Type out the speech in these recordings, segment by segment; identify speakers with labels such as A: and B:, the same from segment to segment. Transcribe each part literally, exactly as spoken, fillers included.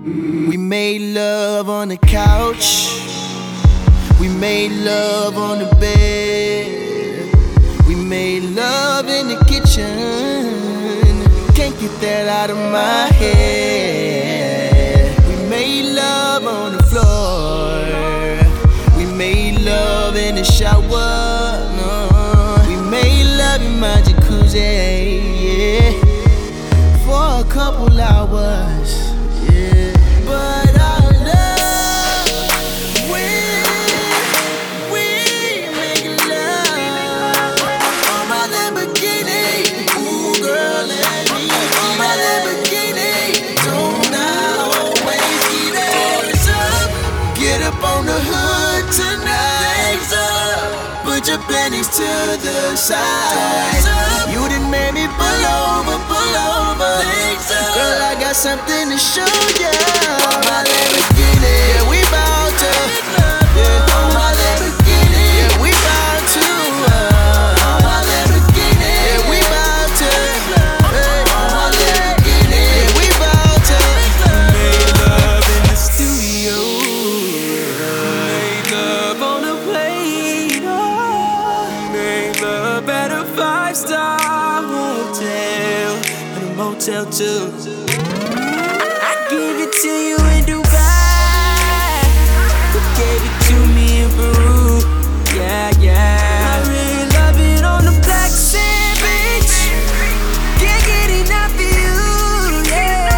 A: We made love on the couch. We made love on the bed. We made love in the kitchen. Can't get that out of my head. We made love on the floor. We made love in the shower. No. We made love in my jacuzzi, yeah, for a couple hours. Yeah. But our love, when we make love on my Lamborghini, ooh girl, let me on my Lamborghini. Don't I always get it up? Get up on the hood tonight. Put your panties to the side. You done made me pull over, pull over. Girl, I got something to show ya. On my Lamborghini, yeah, we bout to. Yeah, on my Lamborghini, yeah, we bout to. Uh, on my Lamborghini, yeah, we bout to. Hey, on my Lamborghini, yeah, we bout to.
B: Made love in the studio. Made love on the plane. Oh, made love at a five-star hotel and a motel too. I give it to you in Dubai. You gave it to me in Peru. Yeah, yeah. I really love it on the black sand beach. Can't get enough of you, yeah.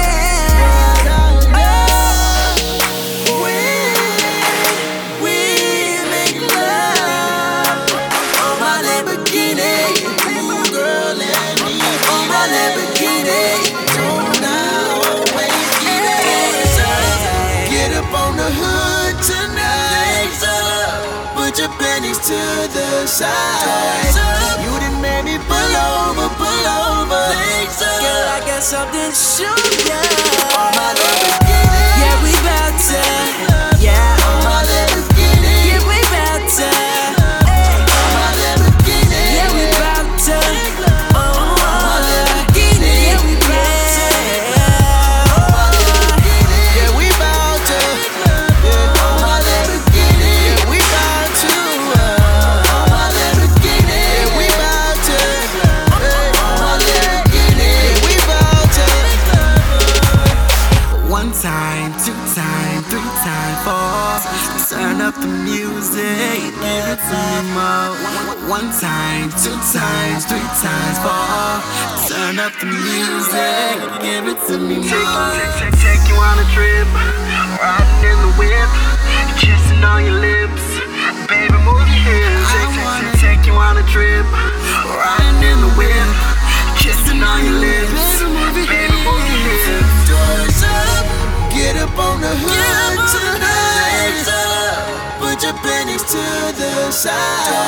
A: Oh, when we make love on my Lamborghini, ooh girl, let me on my Lamborghini. Don't I always get it up? Get up on the hood tonight. Put your panties to the side. You done made me pull over, pull over.
B: Girl, I got something to show ya.
A: On my Lamborghini,
B: Yeah, we bout to. Yeah,
A: on my Lamborghini,
B: yeah, we bout to.
A: on my Lamborghini,
B: Yeah, we bout to. Oh,
A: on my Lamborghini,
B: yeah, we bout to.
A: yeah, we bout to. Yeah, on my Lamborghini, yeah, we bout to. Uh, on my Lamborghini, yeah, we bout to. Hey, on my Lamborghini, yeah, we bout to.
B: One time, two time, three time, four. Turn up the music, give it to me more. One time, two times, three times, four. Turn up the music, give it to me more.
C: Take, take you on a trip, riding in the whip, kissing on your lips, baby move your hips. Take, take, take, take you on a trip, riding in the whip, kissing on your lips, baby move your hips.
A: Doors up, get up on the hood tonight. Put your panties to the side.